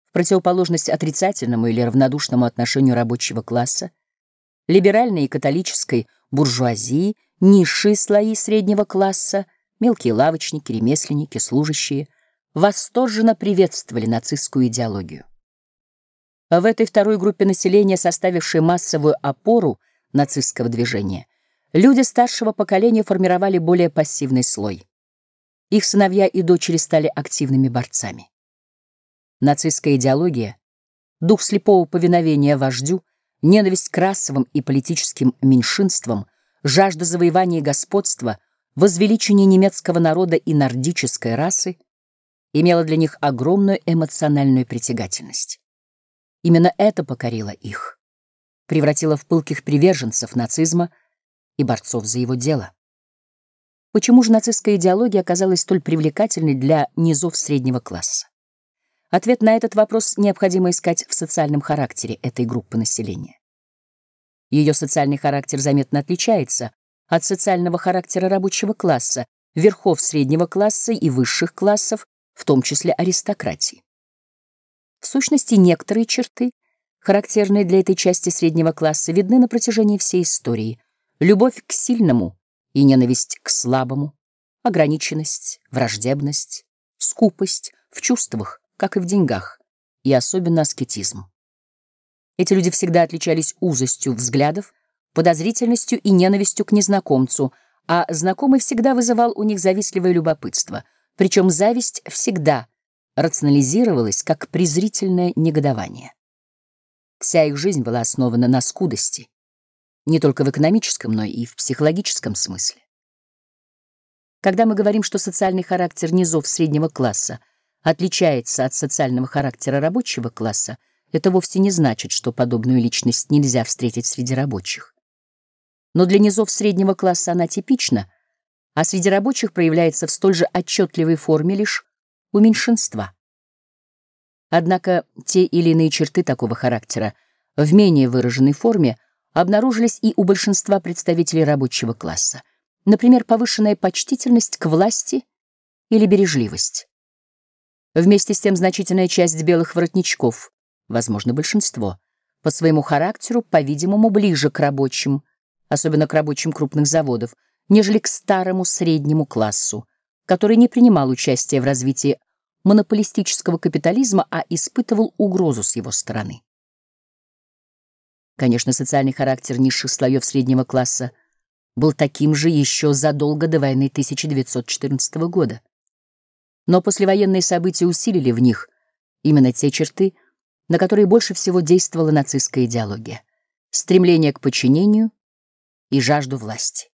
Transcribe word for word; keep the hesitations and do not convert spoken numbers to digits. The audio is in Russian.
В противоположность отрицательному или равнодушному отношению рабочего класса, либеральной и католической буржуазии, низшие слои среднего класса, мелкие лавочники, ремесленники, служащие, восторженно приветствовали нацистскую идеологию. В этой второй группе населения, составившей массовую опору нацистского движения, люди старшего поколения формировали более пассивный слой. Их сыновья и дочери стали активными борцами. Нацистская идеология, дух слепого повиновения вождю, ненависть к расовым и политическим меньшинствам, жажда завоевания и господства, возвеличение немецкого народа и нордической расы имела для них огромную эмоциональную притягательность. Именно это покорило их, превратило в пылких приверженцев нацизма и борцов за его дело. Почему же нацистская идеология оказалась столь привлекательной для низов среднего класса? Ответ на этот вопрос необходимо искать в социальном характере этой группы населения. Ее социальный характер заметно отличается от социального характера рабочего класса, верхов среднего класса и высших классов, в том числе аристократии. В сущности, некоторые черты, характерные для этой части среднего класса, видны на протяжении всей истории. Любовь к сильному и ненависть к слабому, ограниченность, враждебность, скупость в чувствах, как и в деньгах, и особенно аскетизм. Эти люди всегда отличались узостью взглядов, подозрительностью и ненавистью к незнакомцу, а знакомый всегда вызывал у них завистливое любопытство, причем зависть всегда рационализировалась как презрительное негодование. Вся их жизнь была основана на скудости, не только в экономическом, но и в психологическом смысле. Когда мы говорим, что социальный характер низов среднего класса отличается от социального характера рабочего класса, это вовсе не значит, что подобную личность нельзя встретить среди рабочих. Но для низов среднего класса она типична, а среди рабочих проявляется в столь же отчетливой форме лишь у меньшинства. Однако те или иные черты такого характера в менее выраженной форме обнаружились и у большинства представителей рабочего класса, например, повышенная почтительность к власти или бережливость. Вместе с тем значительная часть белых воротничков, возможно, большинство, по своему характеру, по-видимому, ближе к рабочим, особенно к рабочим крупных заводов, нежели к старому среднему классу, который не принимал участия в развитии монополистического капитализма, а испытывал угрозу с его стороны. Конечно, социальный характер низших слоев среднего класса был таким же еще задолго до войны тысяча девятьсот четырнадцатого года. Но послевоенные события усилили в них именно те черты, на которые больше всего действовала нацистская идеология: стремление к подчинению и жажду власти.